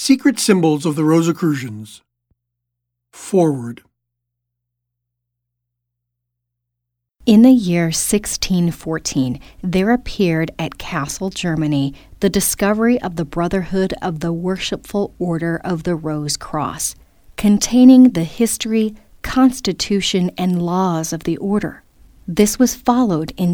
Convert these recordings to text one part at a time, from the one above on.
Secret Symbols of the Rosicrucians. Forward. In the year 1614, there appeared at Kassel, Germany, the discovery of the Brotherhood of the Worshipful Order of the Rose Cross, containing the history, constitution, and laws of the order. This was followed in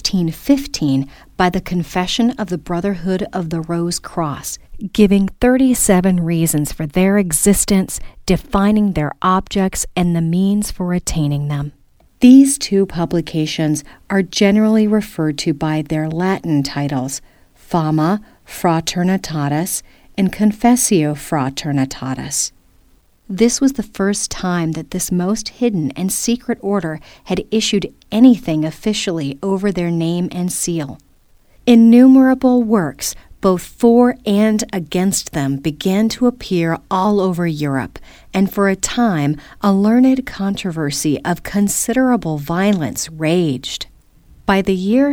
1615 by the Confession of the Brotherhood of the Rose Cross, giving 37 reasons for their existence, defining their objects and the means for attaining them. These two publications are generally referred to by their Latin titles, Fama Fraternitatis and Confessio Fraternitatis. This was the first time that this most hidden and secret order had issued anything officially over their name and seal. Innumerable works, both for and against them, began to appear all over Europe, and for a time a learned controversy of considerable violence raged. By the year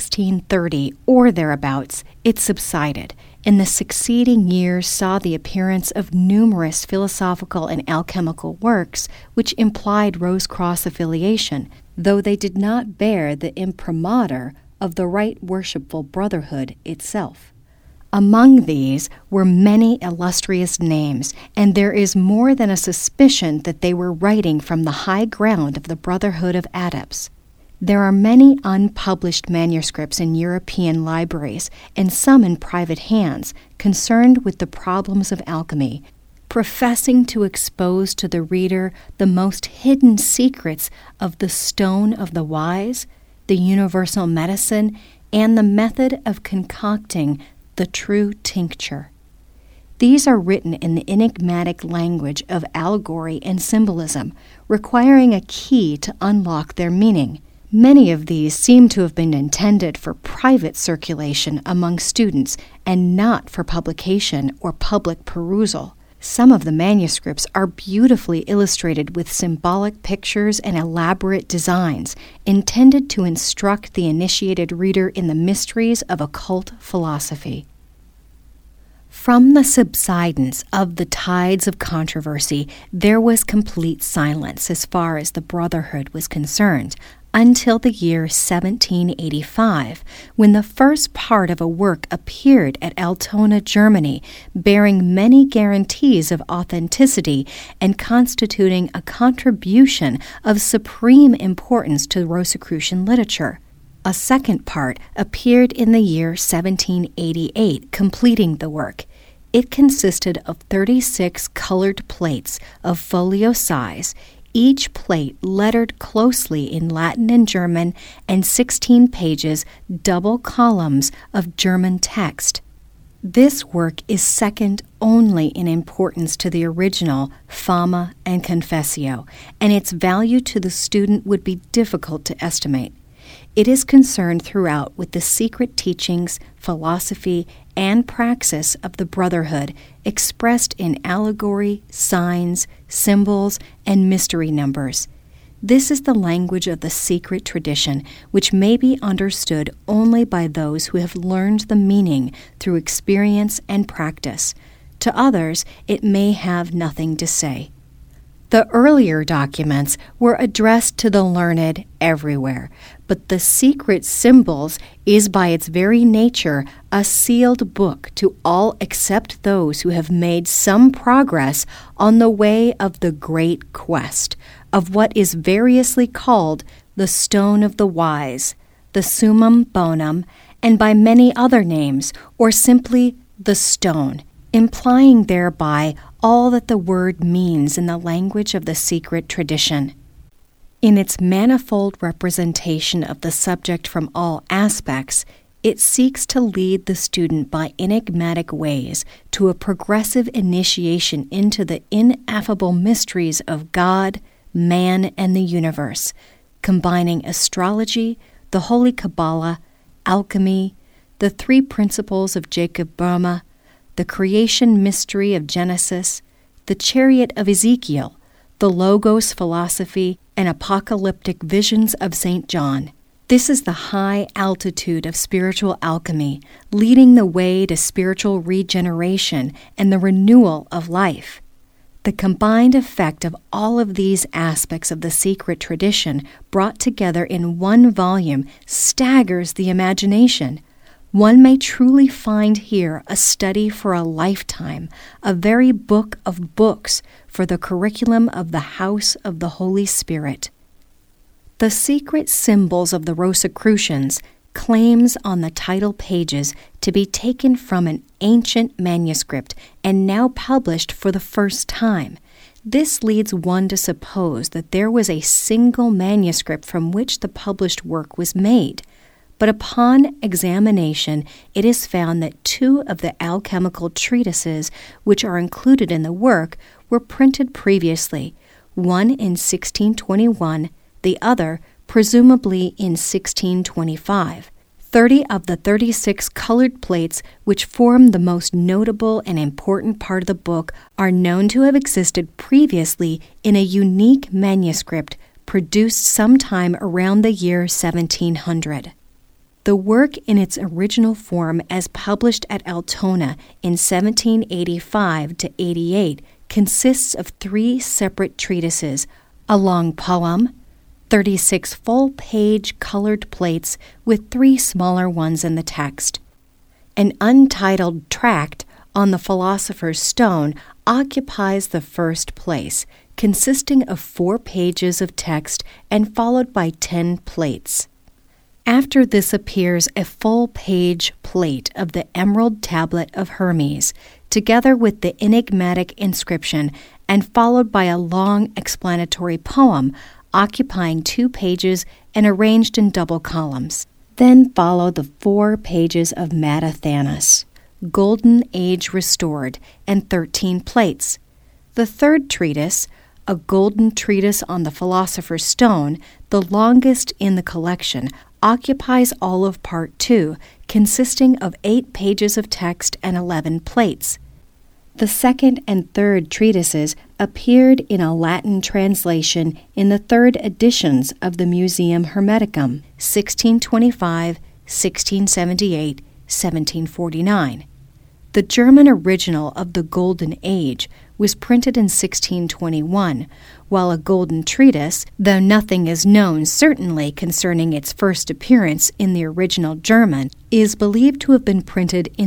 1630 or thereabouts, it subsided, and the succeeding years saw the appearance of numerous philosophical and alchemical works which implied Rose-Cross affiliation, though they did not bear the imprimatur of the Right Worshipful Brotherhood itself. Among these were many illustrious names, and there is more than a suspicion that they were writing from the high ground of the Brotherhood of Adepts. There are many unpublished manuscripts in European libraries, and some in private hands, concerned with the problems of alchemy, professing to expose to the reader the most hidden secrets of the stone of the wise, the universal medicine, and the method of concocting the true tincture. These are written in the enigmatic language of allegory and symbolism, requiring a key to unlock their meaning. Many of these seem to have been intended for private circulation among students and not for publication or public perusal. Some of the manuscripts are beautifully illustrated with symbolic pictures and elaborate designs intended to instruct the initiated reader in the mysteries of occult philosophy. From the subsidence of the tides of controversy, there was complete silence as far as the Brotherhood was concerned, until the year 1785, when the first part of a work appeared at Altona, Germany, bearing many guarantees of authenticity and constituting a contribution of supreme importance to Rosicrucian literature. A second part appeared in the year 1788, completing the work. It consisted of 36 colored plates of folio size, each plate lettered closely in Latin and German, and 16 pages, double columns of German text. This work is second only in importance to the original Fama and Confessio, and its value to the student would be difficult to estimate. It is concerned throughout with the secret teachings, philosophy, and praxis of the Brotherhood, expressed in allegory, signs, symbols, and mystery numbers. This is the language of the secret tradition, which may be understood only by those who have learned the meaning through experience and practice. To others, it may have nothing to say. The earlier documents were addressed to the learned everywhere, but the Secret Symbols is by its very nature a sealed book to all except those who have made some progress on the way of the great quest of what is variously called the Stone of the Wise, the Summum Bonum, and by many other names, or simply the Stone, implying thereby all that the word means in the language of the secret tradition. In its manifold representation of the subject from all aspects, it seeks to lead the student by enigmatic ways to a progressive initiation into the ineffable mysteries of God, man, and the universe, combining astrology, the Holy Kabbalah, alchemy, the three principles of Jacob Boehme, the creation mystery of Genesis, the chariot of Ezekiel, the Logos philosophy, and apocalyptic visions of St. John. This is the high altitude of spiritual alchemy, leading the way to spiritual regeneration and the renewal of life. The combined effect of all of these aspects of the secret tradition brought together in one volume staggers the imagination. One may truly find here a study for a lifetime, a very book of books for the curriculum of the House of the Holy Spirit. The secret symbols of the Rosicrucians claims on the title pages to be taken from an ancient manuscript and now published for the first time. This leads one to suppose that there was a single manuscript from which the published work was made. But upon examination, it is found that two of the alchemical treatises which are included in the work were printed previously, one in 1621, the other presumably in 1625. 30 of the 36 colored plates which form the most notable and important part of the book are known to have existed previously in a unique manuscript produced sometime around the year 1700. The work in its original form as published at Altona in 1785-88 consists of 3 separate treatises, a long poem, 36 full-page colored plates with 3 smaller ones in the text. An untitled tract on the Philosopher's Stone occupies the first place, consisting of 4 pages of text and followed by 10 plates. After this appears a full-page plate of the Emerald Tablet of Hermes, together with the enigmatic inscription, and followed by a long explanatory poem occupying 2 pages and arranged in double columns. Then follow the 4 pages of Matathanas, Golden Age Restored, and 13 plates. The third treatise, a golden treatise on the Philosopher's Stone, the longest in the collection, occupies all of Part 2, consisting of 8 pages of text and 11 plates. The second and third treatises appeared in a Latin translation in the 3rd editions of the Museum Hermeticum, 1625, 1678, 1749. The German original of the Golden Age was printed in 1621, while a golden treatise, though nothing is known certainly concerning its first appearance in the original German, is believed to have been printed in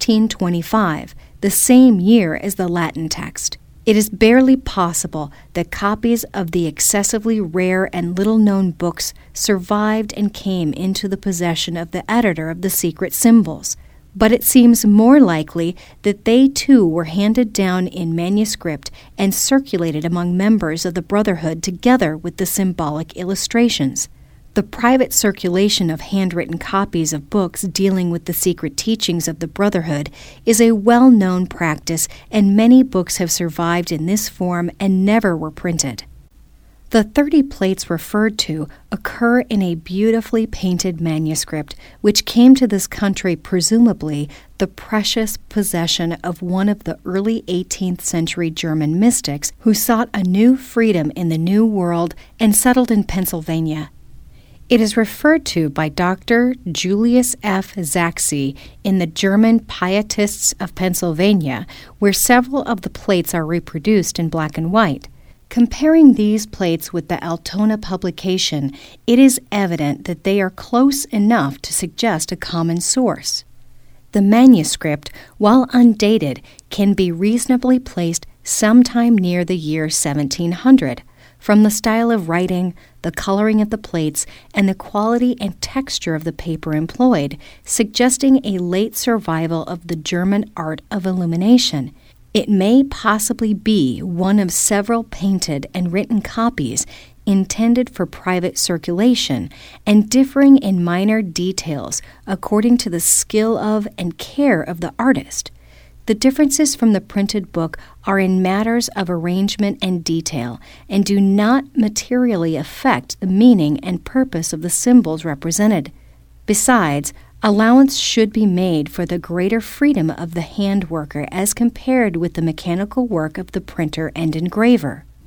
1625, the same year as the Latin text. It is barely possible that copies of the excessively rare and little-known books survived and came into the possession of the editor of the secret symbols, but it seems more likely that they too were handed down in manuscript and circulated among members of the Brotherhood together with the symbolic illustrations. The private circulation of handwritten copies of books dealing with the secret teachings of the Brotherhood is a well-known practice, and many books have survived in this form and never were printed. The 30 plates referred to occur in a beautifully painted manuscript, which came to this country presumably the precious possession of one of the early 18th century German mystics who sought a new freedom in the New World and settled in Pennsylvania. It is referred to by Dr. Julius F. Zaxi in the German Pietists of Pennsylvania, where several of the plates are reproduced in black and white. Comparing these plates with the Altona publication, it is evident that they are close enough to suggest a common source. The manuscript, while undated, can be reasonably placed sometime near the year 1700, from the style of writing, the coloring of the plates, and the quality and texture of the paper employed, suggesting a late survival of the German art of illumination. It may possibly be one of several painted and written copies intended for private circulation and differing in minor details according to the skill of and care of the artist. The differences from the printed book are in matters of arrangement and detail and do not materially affect the meaning and purpose of the symbols represented. Besides, allowance should be made for the greater freedom of the hand worker as compared with the mechanical work of the printer and engraver.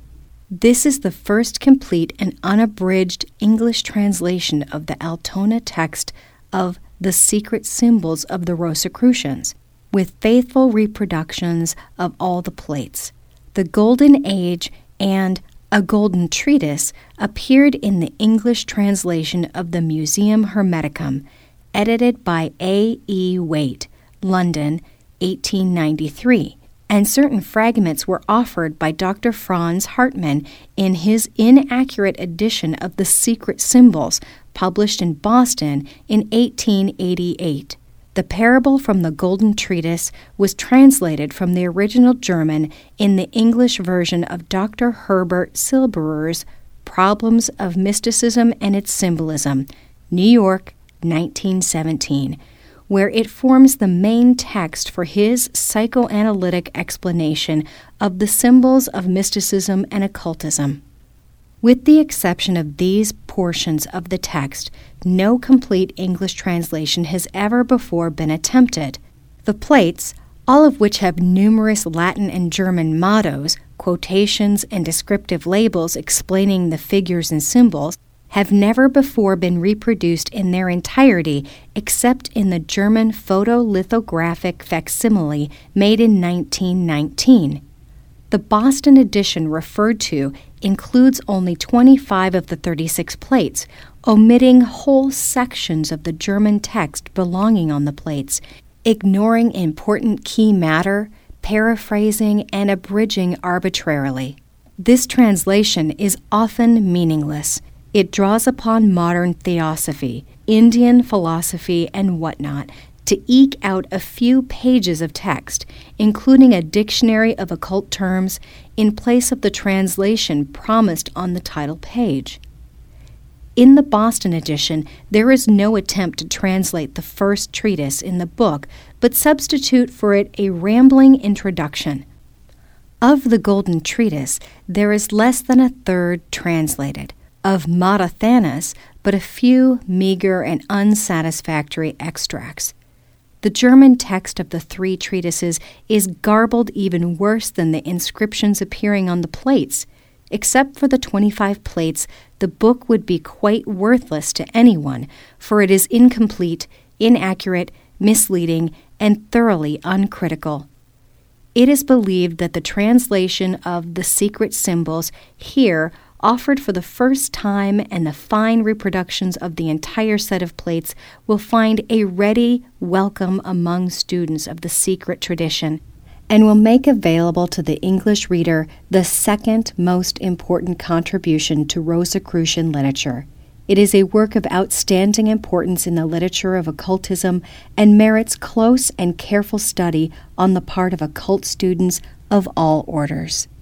This is the first complete and unabridged English translation of the Altona text of the secret symbols of the Rosicrucians, with faithful reproductions of all the plates. The Golden Age and A Golden Treatise appeared in the English translation of the Museum Hermeticum, edited by A. E. Waite, London, 1893, and certain fragments were offered by Dr. Franz Hartmann in his inaccurate edition of the Secret Symbols, published in Boston in 1888. The parable from the Golden Treatise was translated from the original German in the English version of Dr. Herbert Silberer's Problems of Mysticism and Its Symbolism, New York, 1917, where it forms the main text for his psychoanalytic explanation of the symbols of mysticism and occultism. With the exception of these portions of the text, no complete English translation has ever before been attempted. The plates, all of which have numerous Latin and German mottos, quotations, and descriptive labels explaining the figures and symbols, have never before been reproduced in their entirety except in the German photolithographic facsimile made in 1919. The Boston edition referred to includes only 25 of the 36 plates, omitting whole sections of the German text belonging on the plates, ignoring important key matter, paraphrasing, and abridging arbitrarily. This translation is often meaningless. It draws upon modern theosophy, Indian philosophy, and whatnot to eke out a few pages of text, including a dictionary of occult terms, in place of the translation promised on the title page. In the Boston edition, there is no attempt to translate the first treatise in the book, but substitute for it a rambling introduction. Of the Golden Treatise, there is less than a third translated. Of Madathanas, but a few meager and unsatisfactory extracts. The German text of the three treatises is garbled even worse than the inscriptions appearing on the plates. Except for the 25 plates, the book would be quite worthless to anyone, for it is incomplete, inaccurate, misleading, and thoroughly uncritical. It is believed that the translation of the secret symbols here offered for the first time and the fine reproductions of the entire set of plates will find a ready welcome among students of the secret tradition and will make available to the English reader the second most important contribution to Rosicrucian literature. It is a work of outstanding importance in the literature of occultism and merits close and careful study on the part of occult students of all orders.